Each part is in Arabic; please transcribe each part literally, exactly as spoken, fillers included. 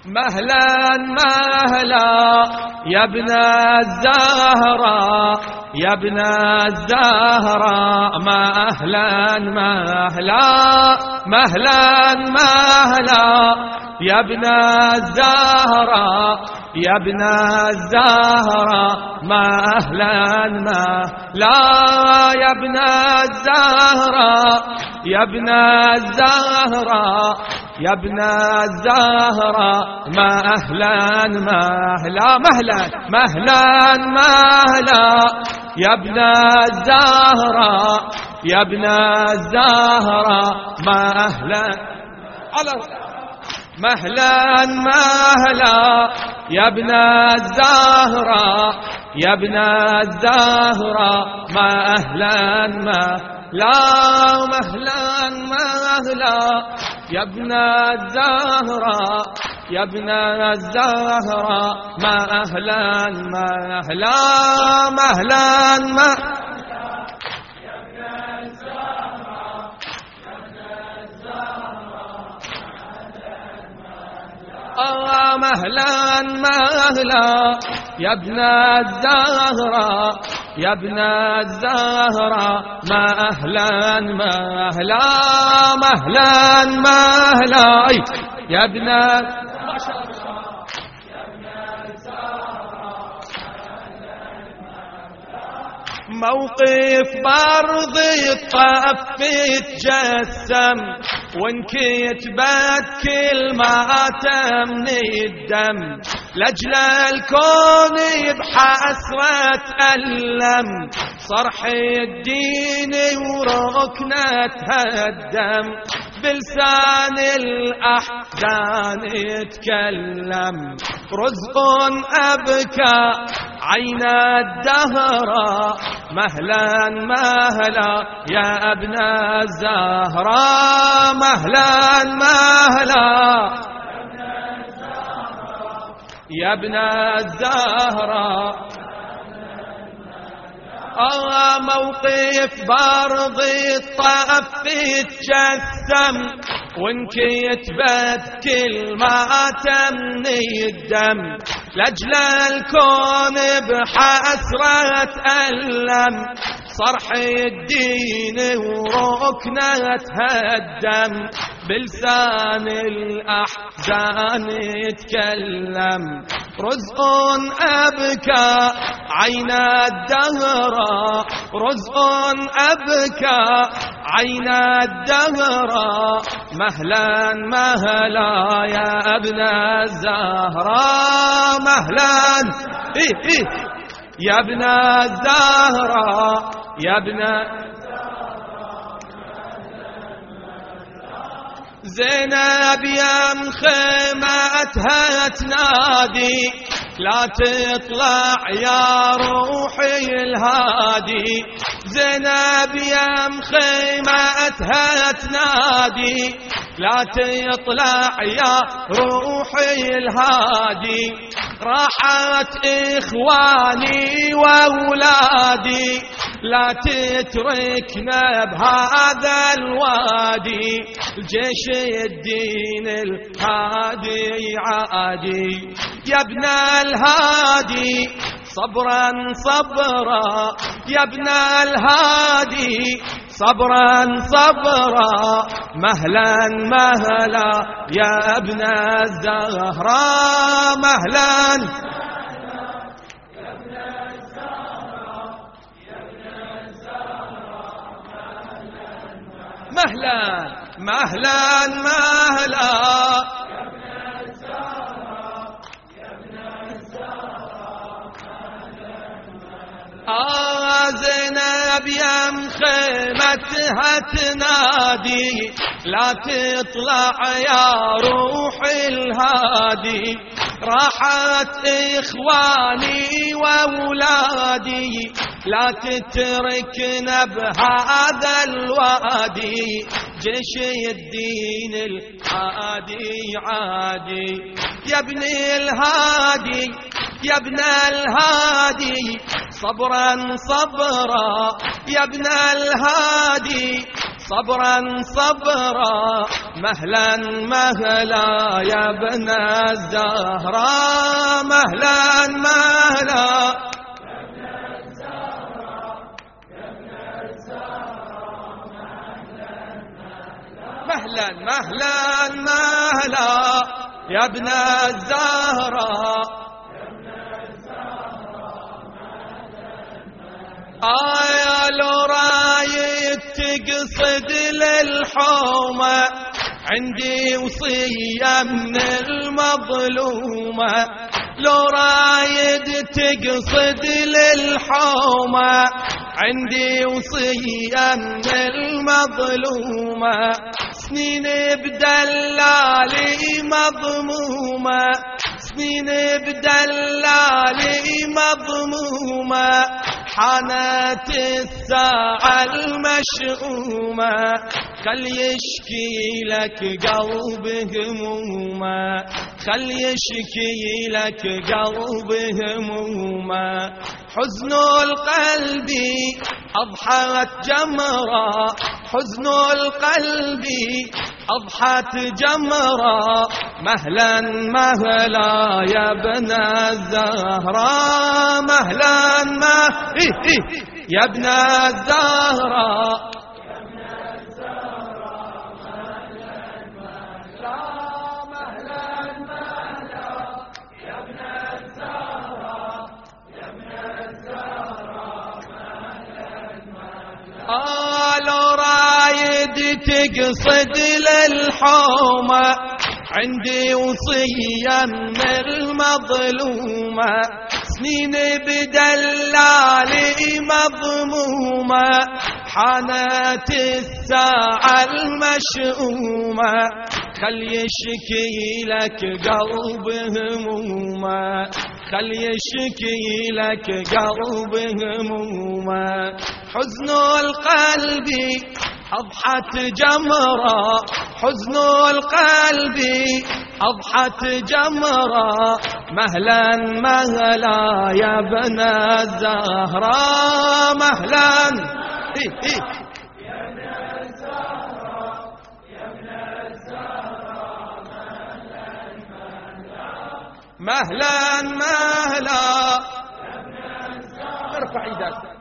مهلا مهلا يا ابن الزهراء يا ابن الزهراء مهلا مهلا مهلا مهلا يا ابن الزهراء يا ابن الزهراء مهلا مهلا يا ابن الزهراء يا ابن الزهراء يا ابن الزهراء مهلا مهلا مهلا مهلا مهلا يا ابن الزهراء يا ابن الزهراء مهلا مهلا مهلا يا ابن الزهراء يا ابن الزهراء مهلا مهلا مهلا مهلا يا ابن الزهراء يا ابن الزهراء مهلا مهلا مهلا مهلا آه مهلا مهلا يا ابن الزهراء يا ابن الزهراء مهلا مهلا مهلا مهلا يا ابن موقف برض الطف تجسم وانكتبت كل ما من الدم لأجل الكون بحسرة ألم صرح الدين وركنة الدم بلسان الأحزان يتكلم رزق أبكى عين الدهر مهلا مهلا يا ابن الزهراء مهلا مهلا يا ابن الزهراء آه موقف برض الطف تجسم وانكتبت كلمات من الدم لأجل الكون بحسرة ألم صرح الدين وركنة الدم بلسان الأحزان يتكلم رزق أبكى عين الدهر رزق أبكى عين الدهر مهلا مهلا يا ابن الزهراء مهلا إيه إيه يا ابن الزهراء يا ابن زينب يا مخيمتها تنادي لا تطلع يا روحي الهادي زينب يا مخيمتها تنادي لا تطلع يا روحي الهادي راحت إخواني وأولادي لا تتركنا بهذا الوادي الجيش الدين الهادي عادي يا ابن الهادي صبرا صبرا يا ابن الهادي صبرا صبرا مهلا مهلا يا ابن الزهراء مهلا مهلا مهلا مهلا آه زينب يا مخيمتها تنادي لا تطلع يا روحي الهادي راحت إخواني وأولادي لا تتركنا بهذا الوادي جيش الدين الهادي عادي يا ابن الهادي يا ابن الهادي صبرا صبرا يا ابن الهادي صبرا صبرا مهلا مهلا يا ابن الزهراء مهلا مهلا مهلا مهلا مهلا يا ابن الزهراء آيا لو رايد تقصد للحومة عندي وصية من المظلومة لو رايد تقصد للحومة عندي وصية من المظلومة سنين بدلالي مضمومة سنين بدلالي مضمومة حانت الساعة المشؤومة خل يشكي لك قلب همومة خل يشكي لك قلب همومة حزن القلب أضحت جمرة حزن القلب أضحت جمرة مهلا مهلا يا ابن الزهراء مهلا مهلا يا ابن الزهراء قالوا رايد تقصد للحومة عندي وصية من المظلومة سنين بدلالي مضمومة حانت الساعة المشؤومة خل يشكي لك قلب همومة خل يشكي لك قلب همومة حزن القلب أضحت جمرة حزن القلب أضحت جمرة مهلا مهلا يا ابن الزهراء مهلا مهلا مهلا ارفع يدك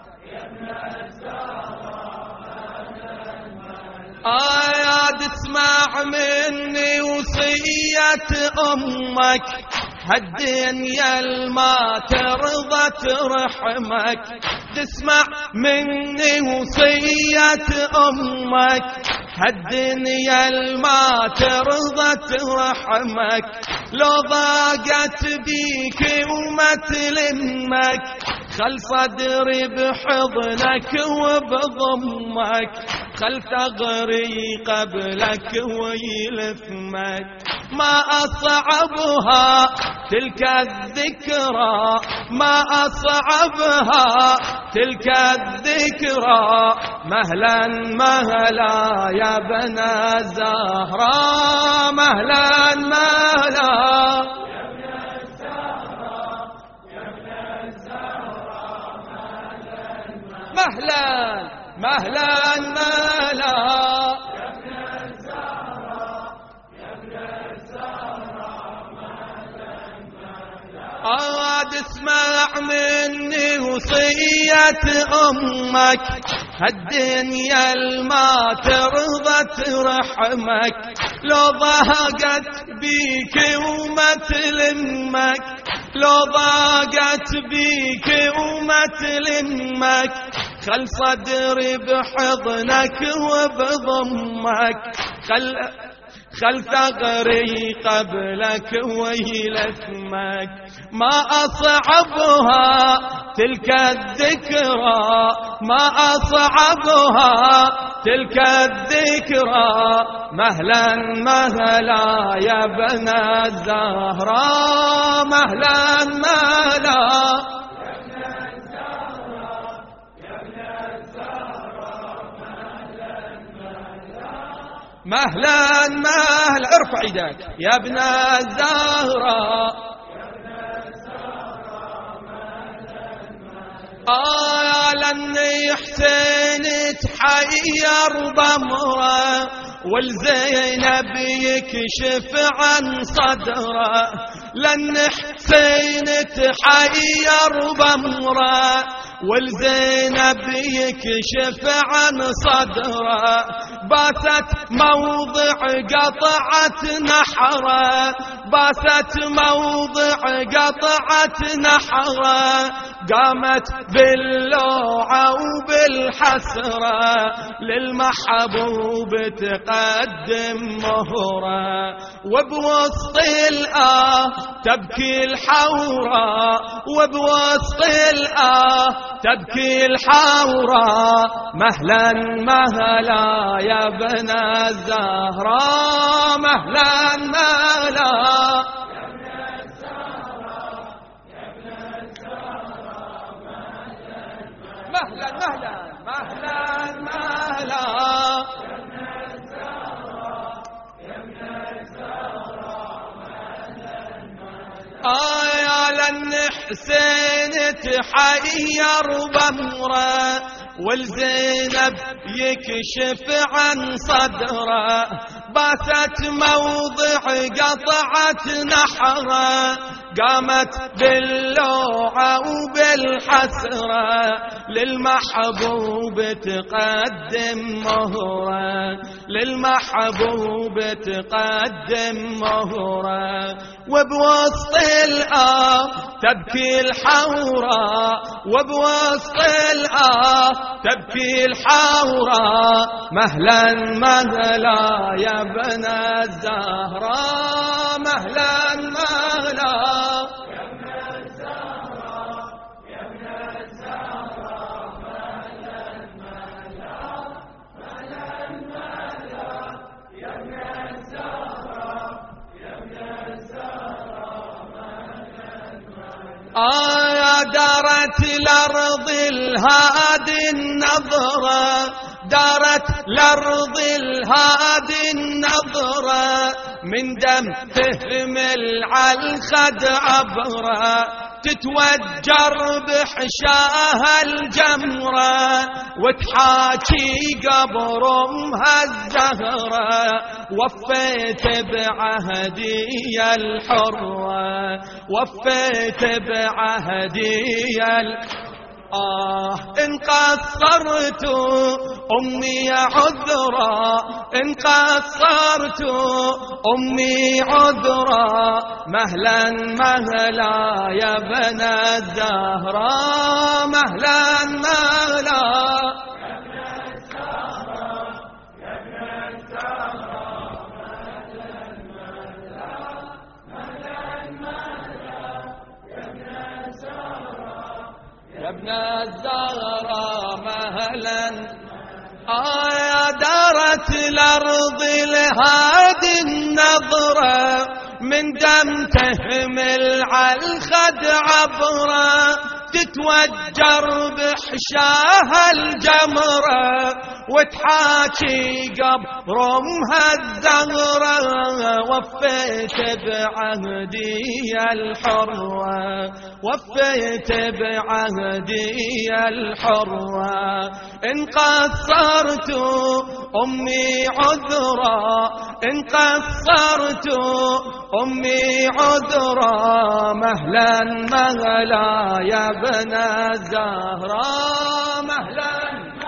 آيات اسمع مني وصية أمك هالدنيا الما ترضى ترحمك تسمع مني وصية أمك هالدنيا الما ترضى ترحمك لو ضاقت بيك وما تلمك خل صدري بحضنك وبضمك خل ثغري قبلك ويلثمك ما أصعبها تلك الذكرى ما أصعبها تلك الذكرى مهلا مهلا يا بن الزهراء مهلا مهلا مهلا مهلا مهلا يا ابن الزهراء يا ابن الزهراء مهلا مهلا عاد اسمع مني وصية أمك هالدنيا الما ترضى ترحمك لو ضاقت بيك وما تلمك لو ضاقت بيك وما تلمك خل صدري بحضنك وبضمك خل خل ثغري قبلك ويلثمك ما أصعبها تلك الذكرى ما أصعبها تلك الذكرى مهلا مهلا يا بن الزهراء مهلا مهلا مهلا مهلا ارفع يدك يا ابن الزهراء آه لأني حسين تحير بأمره والزينب يكشف عن صدره، لأن حسين تحير بأمره والزينب يكشف عن صدره، باتت موضع قطعة نحره، باتت موضع قطعة نحره، قامت باللوعة وبالحسرة للمحبوب تقدم مهرة، وبوسط الآه تبكي الحوراء، وبوسط الآه تبكي الحوراء، مهلا مهلا يا ابن الزهراء، مهلا مهلا مهلا مهلا مهلا مهلا آيا لن حسين تحير بأمره والزينب يكشف عن صدره، باتت موضع قطعة نحره، قامت باللوعة وبالحسرة للمحبوب تقدم مهرة، للمحبوب تقدم مهرة، وبوسط الآه تبكي الحوراء، وبوسط الآه تبكي الحوراء، مهلا مهلا يا ابن الزهراء، مهلا مهلا آيا دارت الأرض الهادي النظرة، دارت الأرض الهادي النظرة، من دم تهمل عالخد عبرة، تتوجر بحشاها الجمرة، وتحاكي قبر امها الزهرة، وفيت بعهدي الحرة، وفيت بعهدي الحرة آه إن قصرت أمي عذرا، إن قصرت أمي عذرا، مهلا مهلا يا ابن الزهراء، مهلا مهلا يا ابن الزهراء، مهلا آيا دارت الأرض الهادي النظرة، من دم تهمل عالخد عبرة، تتوجر بحشاها الجمرة، وتحاكي قبر امها الزهرة، وفيت بعهدي الحرة، وفيت بعهدي الحرة، إن قصرت أمي عذرا، إن قصرت أمي عذرا، مهلا مهلا يا ابن الزهراء، مهلا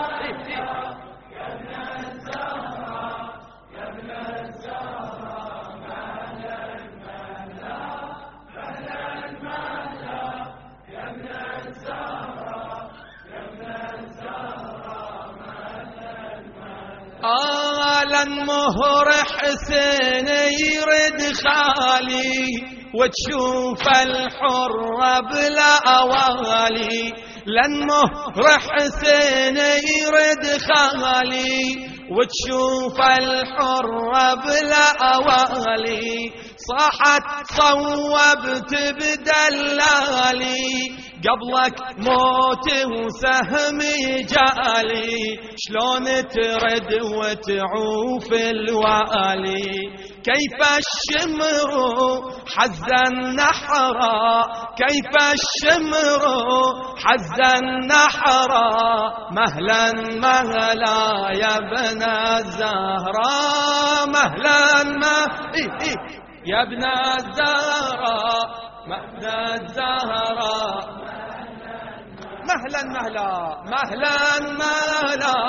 آلا مهر حسين يرد خالي، وتشوف الحر بلا أوالي، لن مهر حسين يرد خالي، وتشوف الحر بلا أوالي، صاحت صوبت بدلالي، قبلك موتي وسهمي جالي، شلون ترد وتعوف الوالي. كيف الشمر حز النحرا، كيف الشمر حز النحرا، مهلا مهلا يا ابن الزهراء، مهلا مهلا يا ابن الزهراء، مهلا الزهراء، مهلا مهلا مهلا مهلا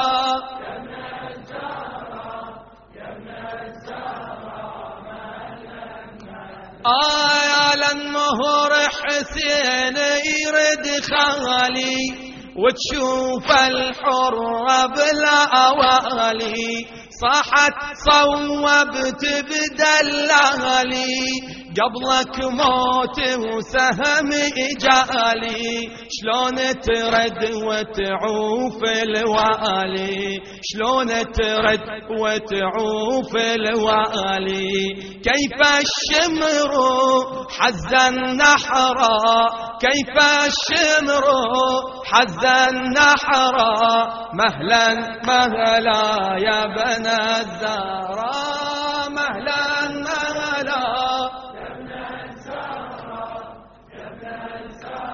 آيا للمهر حسين يرد خالي، وتشوف الحر بلا أوالي، صاحت صوبت بدلالي، قبلك موت وسهم جالي، شلون ترد وتعوف الوالي، شلون ترد وتعوف الوالي. كيف الشمر حز النحرا، كيف الشمر حز النحرا، مهلا مهلا يا ابن الزهراء، مهلا مهلا يا ابن الزهراء، يا ابن الزهراء.